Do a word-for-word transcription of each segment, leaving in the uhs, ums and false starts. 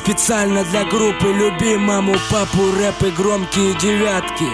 Специально для группы «Люби маму, папу», рэп и громкие девятки.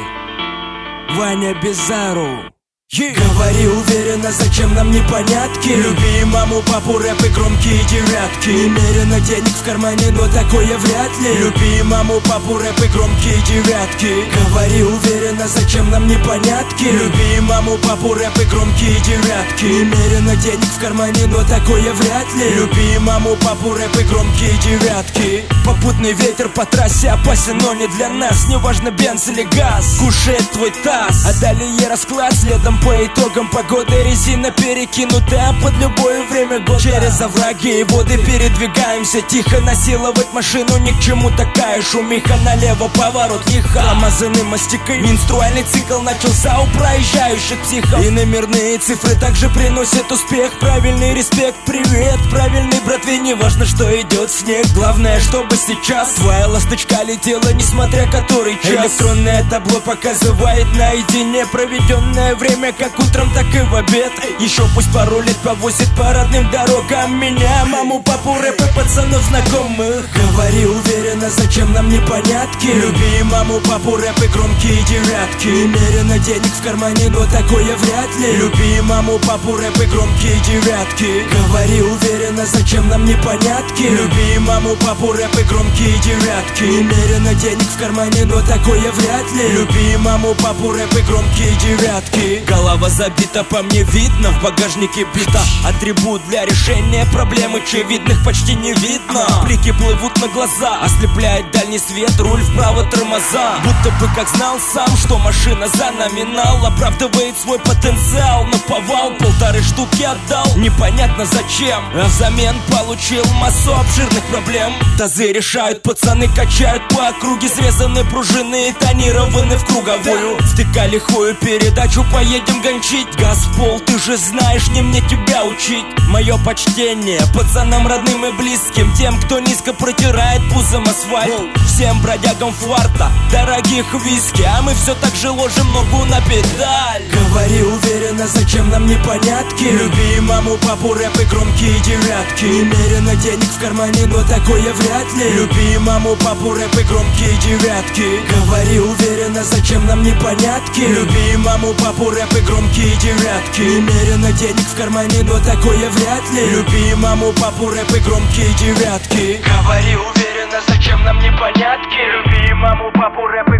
Ваня Бизару. Yeah. Говори уверенно, зачем нам непонятки. Люби маму, папу, рэп и громкие девятки. Немерено денег в кармане, но такое вряд ли. Люби маму, папу, рэп и громкие девятки. Говори уверенно, зачем нам непонятки. Люби маму, папу, рэп и громкие девятки. Немерено денег в кармане, но такое вряд ли. Люби маму, папу, рэп и громкие девятки. Попутный ветер по трассе опасен, но не для нас. Неважно, бенз или газ, кушает твой таз. А далее расклад следом по итогам погоды. Резина перекинутая под любое время года. Через овраги и воды передвигаемся тихо. Насиловать машину ни к чему такая шумиха. Налево поворот лихо, промазанный мастикой. Менструальный цикл начался у проезжающих психов. И номерные цифры также приносят успех. Правильный респект, привет правильный братве. Не важно, что идет снег, главное, чтобы сейчас твоя ласточка летела, несмотря который час. Электронное табло показывает наедине проведенное время, как утром, так и в обед. Еще пусть пару лет повозит по родным дорогам меня, маму, папу, рэп и пацанов знакомых. Говори уверенно, зачем нам непонятки. Люби маму, папу, рэп и громкие девятки. Немерено денег в кармане, но такое вряд ли. Люби маму, папу, рэп и громкие девятки. Говори уверенно, зачем нам непонятки. Люби маму, папу, рэп и громкие девятки. Немерено денег в кармане, но такое вряд ли. Люби маму, папу, рэп и громкие девятки. Голова забита, по мне видно, в багажнике бита. Атрибут для решения проблем очевидных почти не видно. Блики плывут на глаза, ослепляет дальний свет, руль вправо, тормоза. Будто бы как знал сам, что машина за номинал оправдывает свой потенциал. На повал полторы штуки отдал, непонятно зачем, а взамен получил массу обширных проблем. Тазы решают, пацаны качают по округе. Срезаны пружины и тонированы в круговую. Втыкали хую передачу, поедем гончить. Газ в пол, ты же знаешь, не мне тебя учить. Мое почтение пацанам родным и близким, тем, кто низко протирает пузом асфальт. Всем бродягам фарта, дорогих виски, а мы все так же ложим ногу на педаль. Говори уверенно, зачем нам непонятки. Люби маму, папу, рэп и громкие девятки. Немерено денег в кармане, но такое вряд ли. Люби маму, папу, рэп и громкие девятки. Говори уверенно, зачем нам непонятки. Люби маму, папу, рэп и громкие девятки. Немерено денег в кармане, но такое вряд ли. Люби маму, папу, рэп и громкие девятки. Говори уверенно, зачем нам непонятки. Люби маму, папу, рэп и